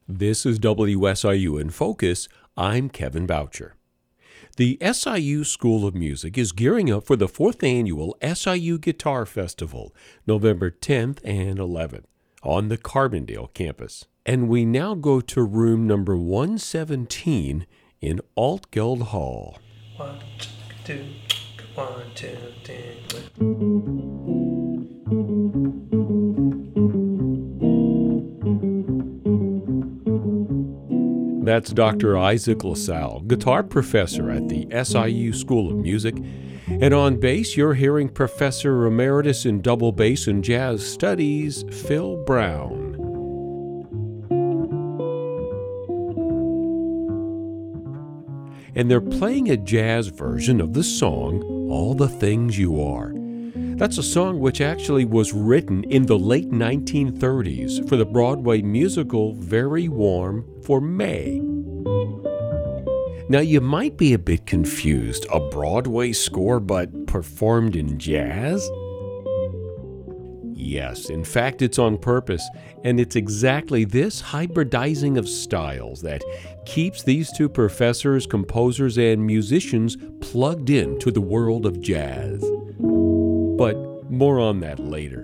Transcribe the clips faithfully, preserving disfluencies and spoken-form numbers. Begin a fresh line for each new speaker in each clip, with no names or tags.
This is W S I U in Focus. I'm Kevin Boucher. The S I U School of Music is gearing up for the fourth annual S I U Guitar Festival, November tenth and eleventh, on the Carbondale campus. And we now go to room number one seventeen in Altgeld Hall.
One, two, one, two, two.
That's Doctor Isaac LaSalle, guitar professor at the S I U School of Music. And on bass, you're hearing Professor Emeritus in Double Bass and Jazz Studies, Phil Brown. And they're playing a jazz version of the song, All the Things You Are. That's a song which actually was written in the late nineteen thirties for the Broadway musical Very Warm for May. Now, you might be a bit confused. A Broadway score but performed in jazz? Yes, in fact, it's on purpose, and it's exactly this hybridizing of styles that keeps these two professors, composers, and musicians plugged into the world of jazz. But more on that later.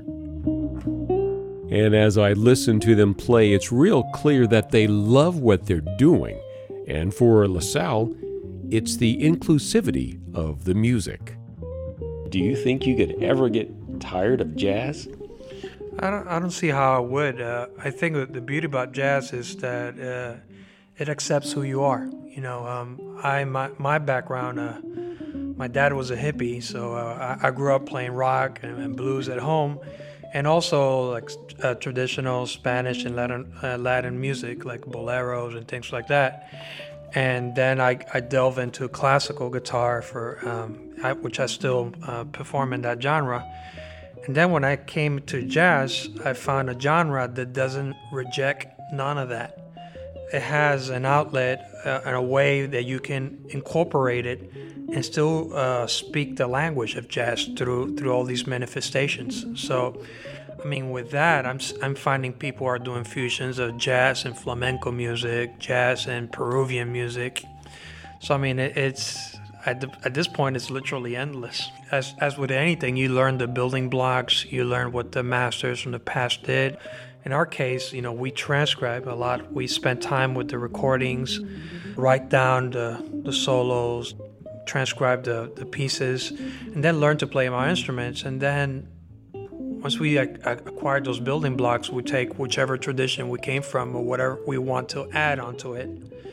And as I listen to them play, it's real clear that they love what they're doing. And for LaSalle, it's the inclusivity of the music. Do you think you could ever get tired of jazz?
I don't, I don't see how I would. Uh, I think that the beauty about jazz is that uh, it accepts who you are. You know, um, I my, my background, uh, my dad was a hippie, so uh, I, I grew up playing rock and, and blues at home, and also like uh, traditional Spanish and Latin uh, Latin music, like boleros and things like that. And then I, I delve into classical guitar for um, I, which I still uh, perform in that genre. And then when I came to jazz, I found a genre that doesn't reject none of that. It has an outlet uh, and a way that you can incorporate it and still uh, speak the language of jazz through through all these manifestations. So, I mean, with that, I'm I'm finding people are doing fusions of jazz and flamenco music, jazz and Peruvian music. So, I mean, it, it's at the, at this point, it's literally endless. As as with anything, you learn the building blocks, you learn what the masters from the past did. In our case, you know, we transcribe a lot. We spend time with the recordings, write down the, the solos, transcribe the, the pieces, and then learn to play our instruments. And then once we ac- acquire those building blocks, we take whichever tradition we came from or whatever we want to add onto it,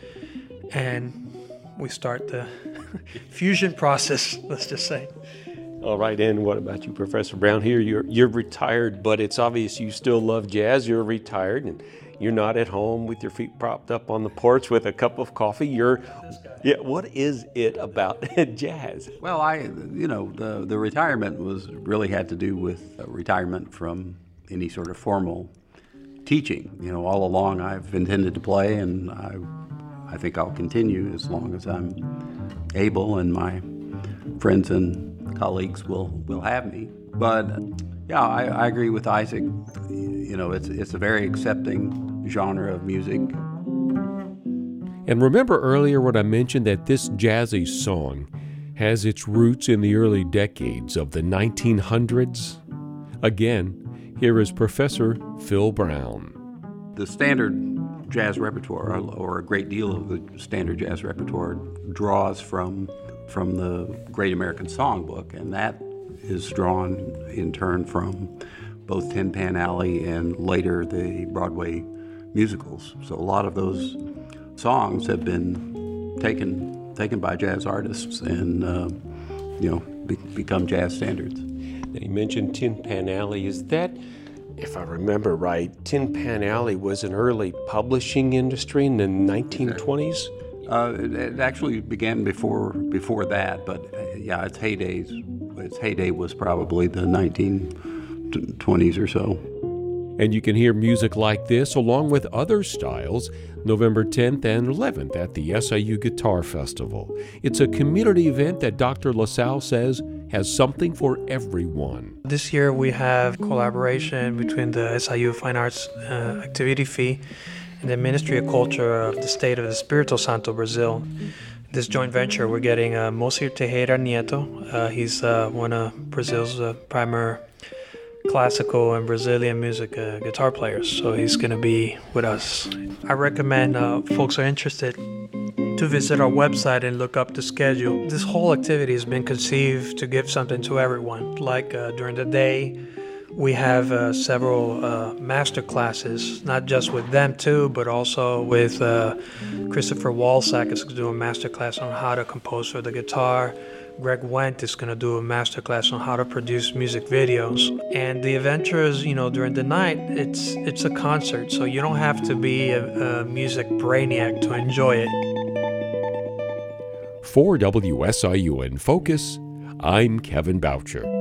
and we start the fusion process, let's just say.
All right, and what about you, Professor Brown? Here, you're you're retired, but it's obvious you still love jazz. You're retired, and you're not at home with your feet propped up on the porch with a cup of coffee. You're, yeah. What is it about jazz?
Well, I, you know, the the retirement was really had to do with uh, retirement from any sort of formal teaching. You know, all along I've intended to play, and I, I think I'll continue as long as I'm able, and my friends and colleagues will, will have me. But yeah, I, I agree with Isaac. You know, it's it's a very accepting genre of music.
And remember earlier when I mentioned that this jazzy song has its roots in the early decades of the nineteen hundreds? Again, here is Professor Phil Brown.
The standard jazz repertoire, or a great deal of the standard jazz repertoire, draws from from the Great American Songbook, and that is drawn in turn from both Tin Pan Alley and later the Broadway musicals. So a lot of those songs have been taken taken by jazz artists and uh, you know be, become jazz standards.
Now you mentioned Tin Pan Alley. Is that, if I remember right, Tin Pan Alley was an early publishing industry in the nineteen twenties?
Uh, it, it actually began before before that, but uh, yeah, its heydays, its heyday was probably the nineteen twenties or so.
And you can hear music like this along with other styles November tenth and eleventh at the S I U Guitar Festival. It's a community event that Doctor LaSalle says has something for everyone.
This year we have collaboration between the S I U Fine Arts uh, activity fee in the Ministry of Culture of the State of Espírito Santo, Brazil. This joint venture, we're getting uh, Moacir Teixeira Nieto. Uh, he's uh, one of Brazil's uh, premier classical and Brazilian music uh, guitar players, so he's going to be with us. I recommend uh, folks are interested to visit our website and look up the schedule. This whole activity has been conceived to give something to everyone. Like uh, during the day, we have uh, several uh, master classes, not just with them too, but also with uh, Christopher Walsack is going to do a master class on how to compose for the guitar. Greg Wendt is going to do a master class on how to produce music videos. And the adventures, you know, during the night, it's it's a concert, so you don't have to be a, a music brainiac to enjoy it.
For W S I U in Focus, I'm Kevin Boucher.